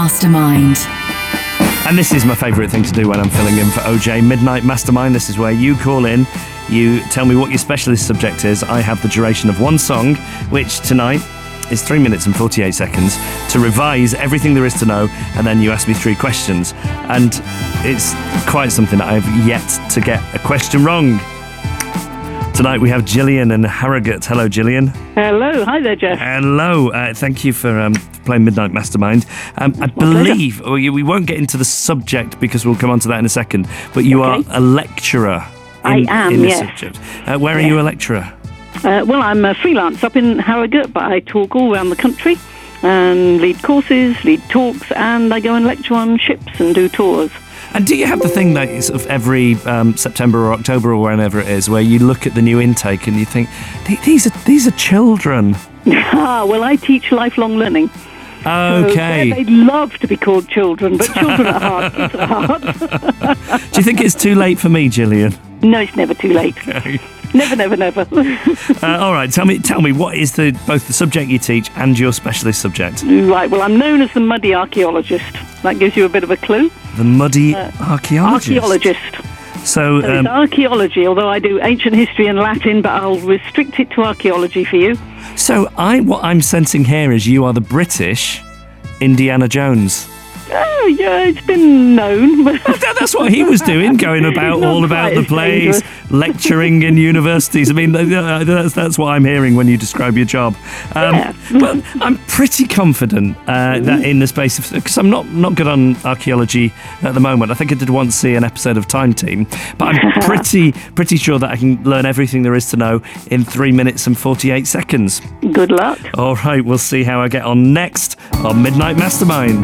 Mastermind. And this is my favourite thing to do when I'm filling in for OJ, Midnight Mastermind. This is where you call in, you tell me what your specialist subject is. I have the duration of one song, which tonight is 3 minutes and 48 seconds, to revise everything there is to know, and then you ask me 3 questions. And it's quite something that I've yet to get a question wrong. Tonight we have Gillian and Harrogate. Hello, Gillian. Hello. Hi there, Jeff. Hello. Thank you for playing Midnight Mastermind. I believe we won't get into the subject because we'll come on to that in a second, but you are a lecturer in the subject. Where are you a lecturer? Well, I'm a freelance up in Harrogate, but I talk all around the country and lead courses, lead talks, and I go and lecture on ships and do tours. And do you have the thing that sort of every September or October or whenever it is, where you look at the new intake and you think, these are children? Well, I teach lifelong learning. Okay. So they love to be called children, but children at heart, kids at heart. Do you think it's too late for me, Gillian? No, it's never too late. Okay. Never. All right, tell me, what is both the subject you teach and your specialist subject? Right, well, I'm known as the muddy archaeologist. That gives you a bit of a clue. The muddy archaeologist? Archaeologist. So it's archaeology, although I do ancient history and Latin, but I'll restrict it to archaeology for you. So what I'm sensing here is you are the British Indiana Jones. Oh, yeah, it's been known. That's what he was doing, going about all about the place, lecturing in universities. I mean, that's what I'm hearing when you describe your job. Well, I'm pretty confident that in the space of... Because I'm not good on archaeology at the moment. I think I did once see an episode of Time Team. But I'm pretty sure that I can learn everything there is to know in 3 minutes and 48 seconds. Good luck. All right, we'll see how I get on next on Midnight Mastermind.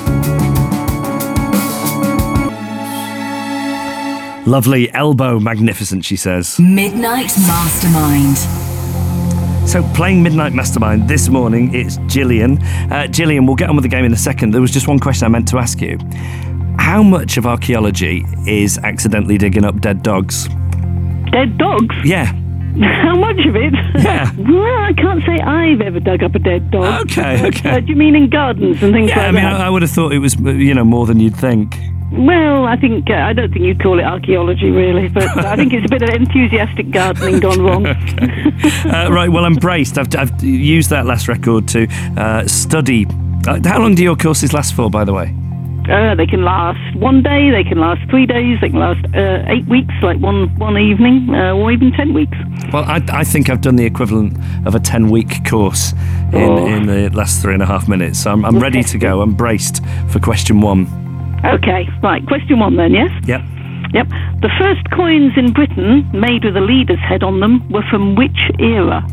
Lovely elbow, magnificent, she says. Midnight Mastermind. So playing Midnight Mastermind this morning, it's Gillian. Gillian, we'll get on with the game in a second. There was just one question I meant to ask you. How much of archaeology is accidentally digging up dead dogs? Dead dogs? Yeah. How much of it? Yeah. Well, I can't say I've ever dug up a dead dog. Okay. Do you mean in gardens and things like that? Yeah, I would have thought it was, more than you'd think. Well, I don't think you'd call it archaeology, really, but I think it's a bit of enthusiastic gardening gone wrong. Right, well, I'm braced. I've used that last record to study. How long do your courses last for, by the way? They can last 1 day, they can last 3 days, they can last 8 weeks, like one evening, or even 10 weeks. Well, I think I've done the equivalent of a 10-week course in the last 3.5 minutes. So I'm ready to go. I'm braced for question 1. Okay, right. Question 1 then, yes? Yep. The first coins in Britain made with a leader's head on them were from which era?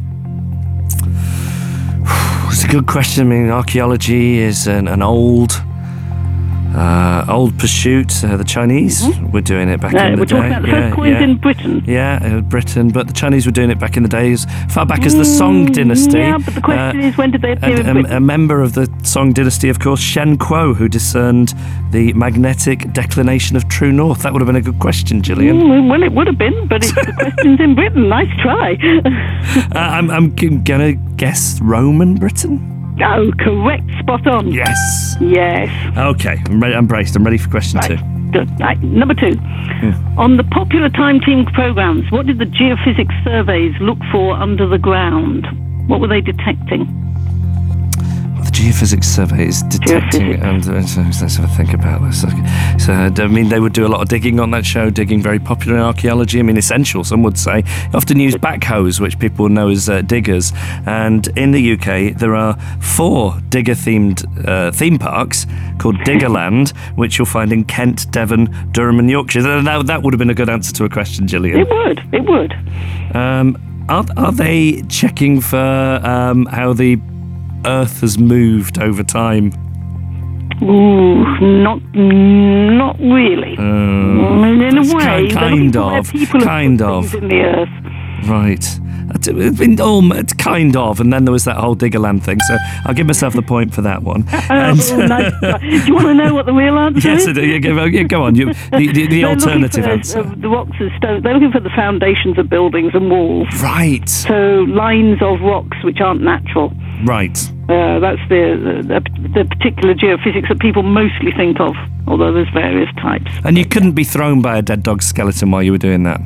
It's a good question. I mean, archaeology is an old pursuit. The Chinese were doing it back in the day. We're talking about the first coins in Britain. Yeah, Britain. But the Chinese were doing it back in the day, as far back as the Song dynasty. Yeah, but the question is, when did they appear in Britain? A member of the Song dynasty, of course, Shen Kuo, who discerned the magnetic declination of true north. That would have been a good question, Gillian. Well, it would have been, but the question's in Britain. Nice try. I'm going to guess Roman Britain. Oh, correct. Spot on. Yes. Okay, I'm braced. I'm ready for question 2. Good. Right. Number 2. On the popular Time Team programs, what did the geophysics surveys look for under the ground? What were they detecting? The geophysics survey is detecting, and let's have a think about this. So, I mean, they would do a lot of digging on that show, digging very popular in archaeology. I mean, essential, some would say. Often use backhoes, which people know as diggers. And in the UK, there are 4 digger-themed theme parks called Diggerland, which you'll find in Kent, Devon, Durham and Yorkshire. Now, that would have been a good answer to a question, Gillian. It would. Are they checking for how the Earth has moved over time? Ooh, not really. In a way, kind of. In the Earth. Right. It's kind of, and then there was that whole Diggerland thing, so I'll give myself the point for that one. Nice. Do you want to know what the real answer is? Yes, I do. Yeah, go on. The alternative answer. The rocks and stones. They're looking for the foundations of buildings and walls. Right. So lines of rocks which aren't natural. Right. That's the particular geophysics that people mostly think of, although there's various types. And you couldn't be thrown by a dead dog skeleton while you were doing that?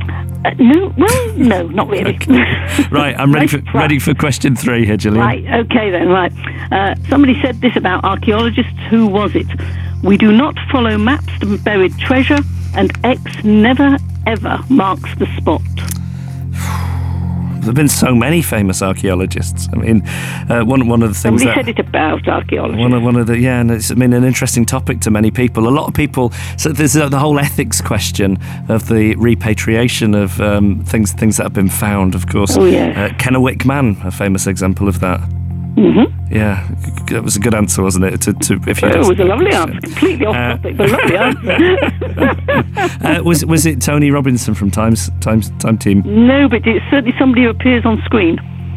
No, not really. Okay. Right, I'm ready for question 3 here, Gillian. Right, okay then, right. Somebody said this about archaeologists. Who was it? We do not follow maps to buried treasure, and X never, ever marks the spot. There have been so many famous archaeologists. I mean, one of the things Somebody said it about archaeologists. One of the and it's an interesting topic to many people. A lot of people. So there's the whole ethics question of the repatriation of things that have been found. Of course, Kennewick Man, a famous example of that. Mm-hmm. Yeah, that was a good answer, wasn't it? If you it was a lovely answer, completely off topic, but lovely answer. Was it Tony Robinson from Time Team? No, but it's certainly somebody who appears on screen.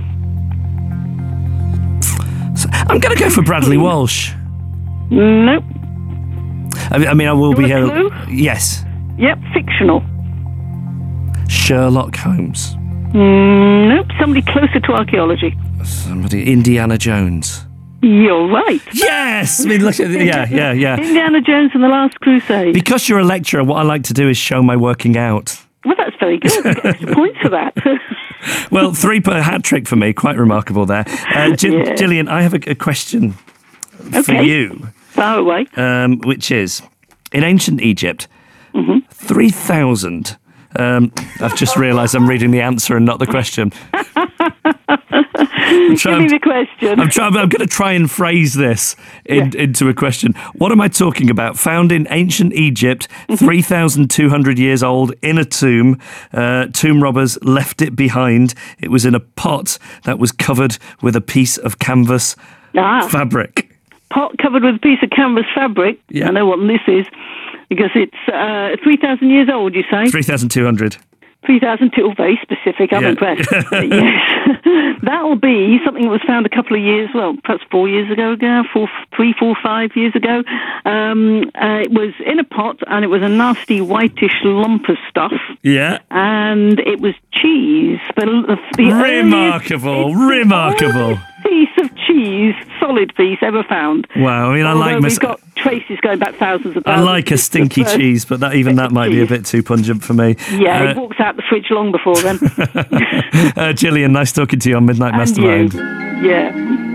So I'm going to go for Bradley Walsh. Nope. I mean, I will be here. Clue? Yes. Yep, fictional. Sherlock Holmes. Nope, somebody closer to archaeology. Somebody, Indiana Jones. You're right. Yes! I mean, look at yeah. Indiana Jones and the Last Crusade. Because you're a lecturer, what I like to do is show my working out. Well, that's very good. You get extra points for that. Well, 3 per hat trick for me. Quite remarkable there. Gillian, I have a question for you. Far away. Which is, in ancient Egypt, 3,000... I've just realised I'm reading the answer and not the question. Give me the question. I'm going to try and phrase this into a question. What am I talking about? Found in ancient Egypt, 3,200 years old, in a tomb. Tomb robbers left it behind. It was in a pot that was covered with a piece of canvas fabric. Pot covered with a piece of canvas fabric? Yeah. I know what this is. Because it's 3,000 years old, you say? 3,200. 3,002, very specific, I'm impressed. Yes. That'll be something that was found a couple of years, perhaps 4 years ago, 3, 4, 5 years ago. It was in a pot, and it was a nasty whitish lump of stuff. Yeah. And it was cheese. Remarkable. Piece of cheese, solid piece ever found. Wow, I mean, we've got traces going back thousands of thousands. I like a stinky cheese, but that might be a bit too pungent for me. Yeah, it walks out the fridge long before then. Gillian, nice talking to you on Midnight Mastermind. Yeah.